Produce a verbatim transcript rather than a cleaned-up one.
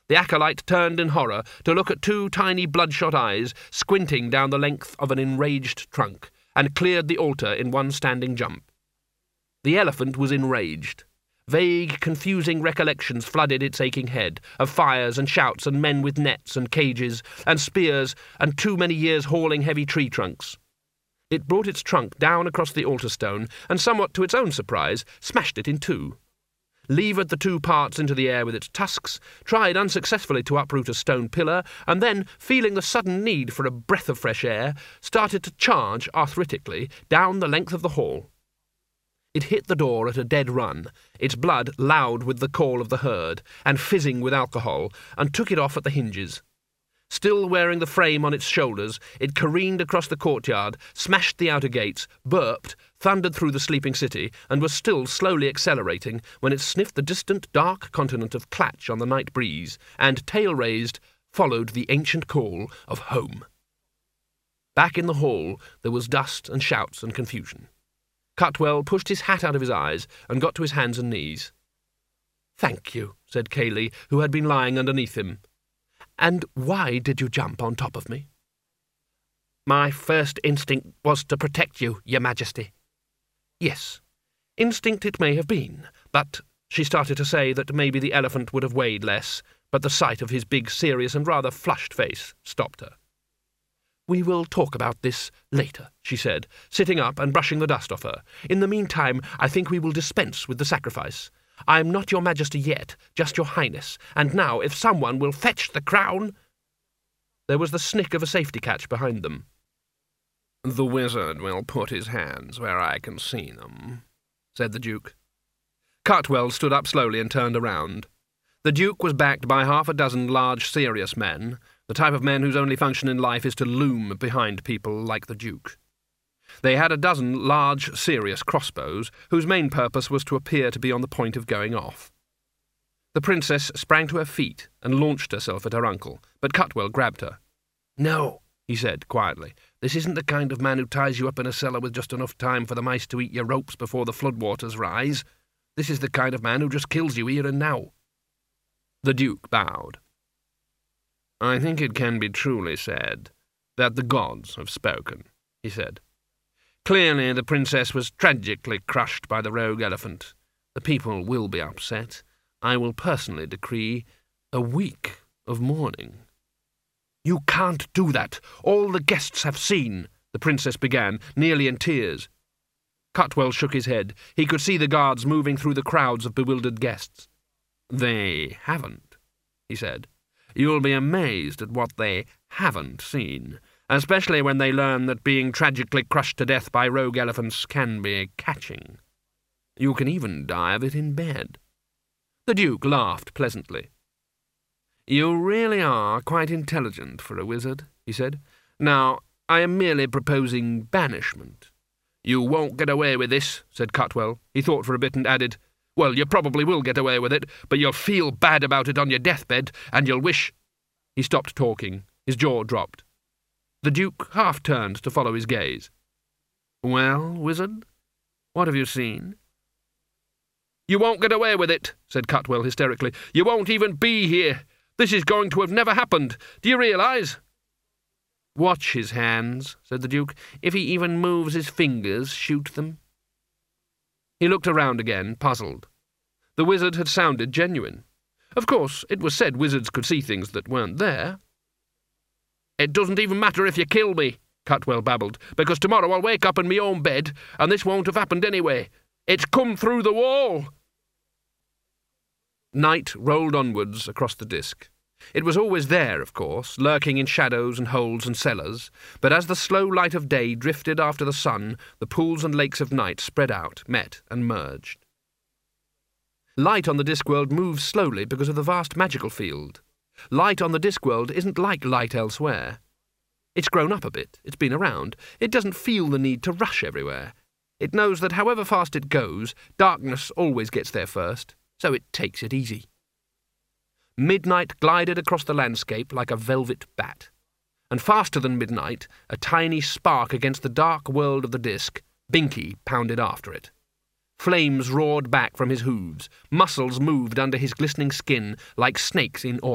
The acolyte turned in horror to look at two tiny bloodshot eyes squinting down the length of an enraged trunk, and cleared the altar in one standing jump. The elephant was enraged. Vague, confusing recollections flooded its aching head, of fires and shouts and men with nets and cages and spears and too many years hauling heavy tree trunks. It brought its trunk down across the altar stone and, somewhat to its own surprise, smashed it in two. Levered the two parts into the air with its tusks, tried unsuccessfully to uproot a stone pillar, and then, feeling the sudden need for a breath of fresh air, started to charge arthritically down the length of the hall. It hit the door at a dead run, its blood loud with the call of the herd, and fizzing with alcohol, and took it off at the hinges. Still wearing the frame on its shoulders, it careened across the courtyard, smashed the outer gates, burped, thundered through the sleeping city, and was still slowly accelerating when it sniffed the distant dark continent of Clatch on the night breeze, and, tail raised, followed the ancient call of home. Back in the hall there was dust and shouts and confusion. Cutwell pushed his hat out of his eyes and got to his hands and knees. "Thank you," said Cayley, who had been lying underneath him. "And why did you jump on top of me?" "My first instinct was to protect you, Your Majesty." "Yes, instinct it may have been, but—" She started to say that maybe the elephant would have weighed less, but the sight of his big, serious and rather flushed face stopped her. "We will talk about this later," she said, sitting up and brushing the dust off her. "In the meantime, I think we will dispense with the sacrifice. I am not Your Majesty yet, just Your Highness, and now if someone will fetch the crown—" There was the snick of a safety catch behind them. "The wizard will put his hands where I can see them," said the Duke. Cutwell stood up slowly and turned around. The Duke was backed by half a dozen large, serious men, the type of men whose only function in life is to loom behind people like the Duke. They had a dozen large, serious crossbows, whose main purpose was to appear to be on the point of going off. The princess sprang to her feet and launched herself at her uncle, but Cutwell grabbed her. "No," he said quietly, "this isn't the kind of man who ties you up in a cellar with just enough time for the mice to eat your ropes before the floodwaters rise. This is the kind of man who just kills you here and now." The Duke bowed. "I think it can be truly said that the gods have spoken," he said. "Clearly the princess was tragically crushed by the rogue elephant. The people will be upset. I will personally decree a week of mourning." "You can't do that. All the guests have seen," the princess began, nearly in tears. Cutwell shook his head. He could see the guards moving through the crowds of bewildered guests. "They haven't," he said. "You'll be amazed at what they haven't seen, especially when they learn that being tragically crushed to death by rogue elephants can be catching. You can even die of it in bed." The Duke laughed pleasantly. "You really are quite intelligent for a wizard," he said. "Now, I am merely proposing banishment." "You won't get away with this," said Cutwell. He thought for a bit and added, "Well, you probably will get away with it, but you'll feel bad about it on your deathbed, and you'll wish—" He stopped talking. His jaw dropped. The Duke half turned to follow his gaze. "Well, wizard, what have you seen?" "You won't get away with it," said Cutwell hysterically. "You won't even be here. This is going to have never happened. Do you realise?" "Watch his hands," said the Duke. "If he even moves his fingers, shoot them." He looked around again, puzzled. The wizard had sounded genuine. Of course, it was said wizards could see things that weren't there. "It doesn't even matter if you kill me," Cutwell babbled, "because tomorrow I'll wake up in my own bed, and this won't have happened anyway. It's come through the wall." Night rolled onwards across the disk. It was always there, of course, lurking in shadows and holes and cellars, but as the slow light of day drifted after the sun, the pools and lakes of night spread out, met, and merged. Light on the Discworld moves slowly because of the vast magical field. Light on the Discworld isn't like light elsewhere. It's grown up a bit, it's been around. It doesn't feel the need to rush everywhere. It knows that however fast it goes, darkness always gets there first, so it takes it easy. Midnight glided across the landscape like a velvet bat, and faster than midnight, a tiny spark against the dark world of the disk, Binky pounded after it. Flames roared back from his hooves, muscles moved under his glistening skin like snakes in oil.